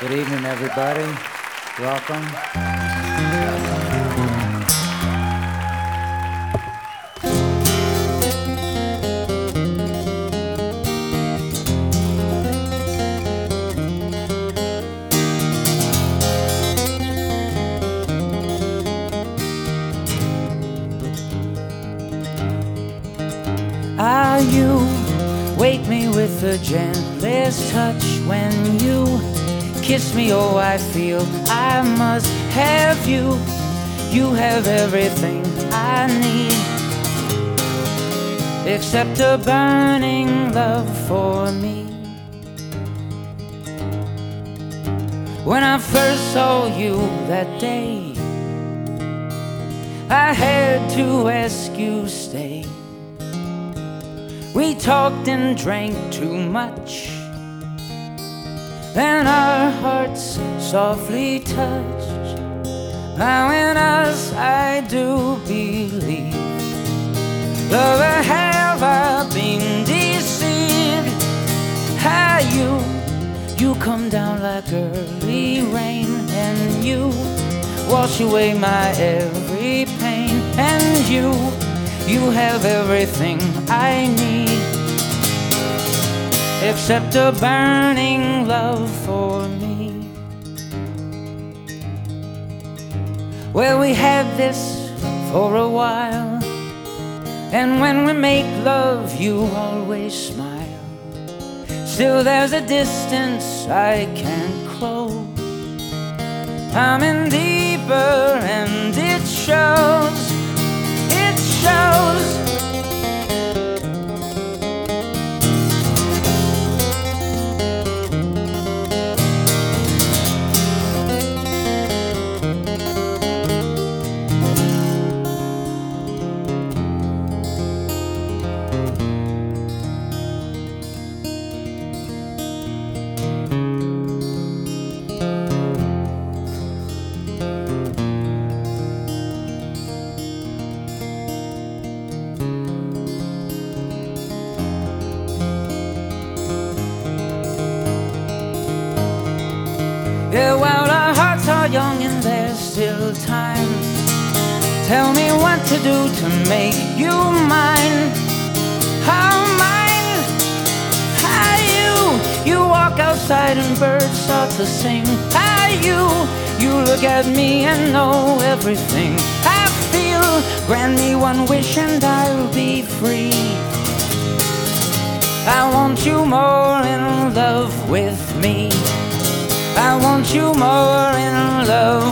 Good evening, everybody. Welcome. Ah, you wake me with the gentlest touch when you kiss me. Oh, I feel I must have you. You have everything I need, except a burning love for me. When I first saw you that day, I had to ask you stay. We talked and drank too much, and our hearts softly touched. Now in us I do believe, lover, have I been deceived? How you come down like early rain, and you wash away my every pain, and you have everything I need, except a burning love for me. Well, we had this for a while, and when we make love, you always smile. Still there's a distance I can't close. I'm in deeper and it shows. It shows. Yeah, while our hearts are young and there's still time, tell me what to do to make you mine. How mine? How you walk outside and birds start to sing. How you look at me and know everything I feel. Grant me one wish and I'll be free. I want you more in love with me. I want you more in love